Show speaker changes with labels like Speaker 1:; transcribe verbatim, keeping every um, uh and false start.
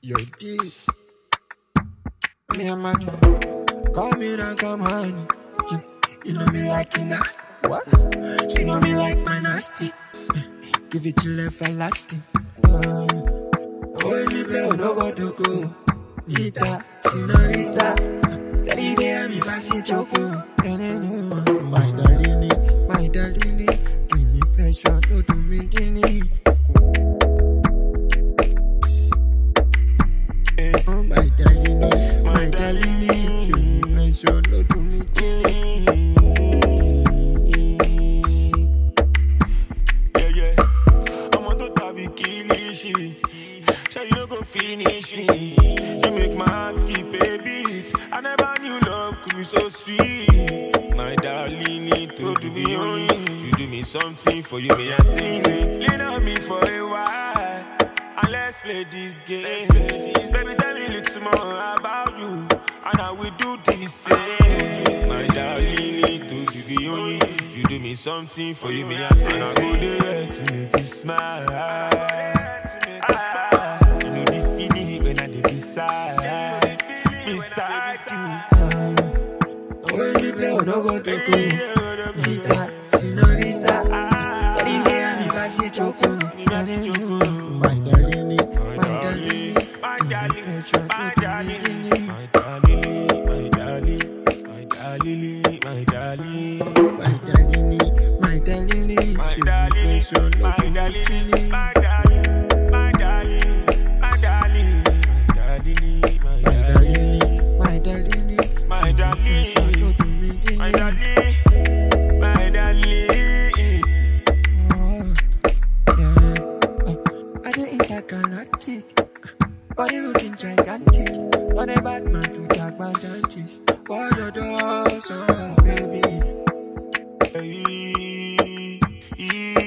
Speaker 1: You're deep. Me and my call me now, come on. You, you know me like it now. What? You know me like my nasty. Give it till everlasting. Uh, oh, me play, no go to go. Nita, senorita. Steady there, me pass it choco. My darling, my darling. Give me pressure, no do me guinea. Oh, my darling, my darling. Give me pressure, no do me guinea.
Speaker 2: Yeah, yeah. I'm on the top of Kilishi. So you don't go finish me. You make my heart skip a beat. I never knew love could be so sweet. My darling, need to do me only. You do me something for you, may I sing it. Lean on me for a while. And let's play this game. Baby, tell me a little more about you. And I will do the same. My darling, need to do me only. You do me something for you, may I sing it. And I go there to make you smile. Ah, you know the feeling when I did beside, beside you.
Speaker 1: Oh, me play, no go to go. Nita, senorita. Steady there, me pass it choco. My darling, my darling,
Speaker 2: my darling, my darling,
Speaker 1: my
Speaker 2: darling, my darling, my darling, my darling,
Speaker 1: my darling, my darling,
Speaker 2: my darling, my darling, my darling.
Speaker 1: My darling, my darling,
Speaker 2: My darling, my darling, my darling.
Speaker 1: oh, yeah. Oh, I dey intergalactic, body looking gigantic. On a bad man to talk about giants. What you do, so baby?
Speaker 2: Hey, hey.